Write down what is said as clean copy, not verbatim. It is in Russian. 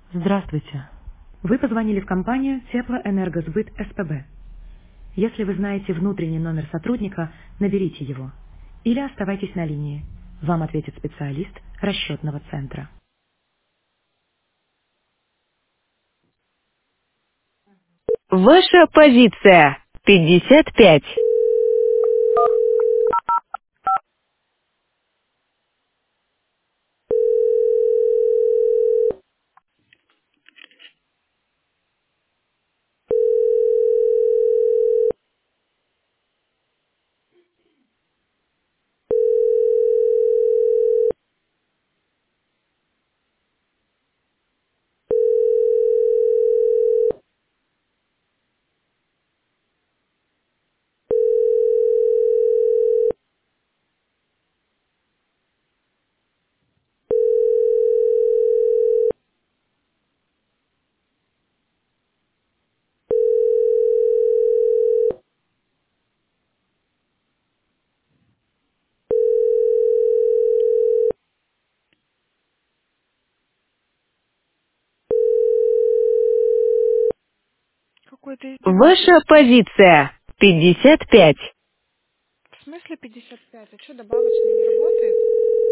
Здравствуйте. Вы позвонили в компанию Теплоэнергосбыт СПБ. Если вы знаете внутренний номер сотрудника, наберите его. Или оставайтесь на линии. Вам ответит специалист расчетного центра. Ваша позиция 55. Какой-то издеватель. Ваша позиция 55. В смысле 55? А что, добавочный не работает?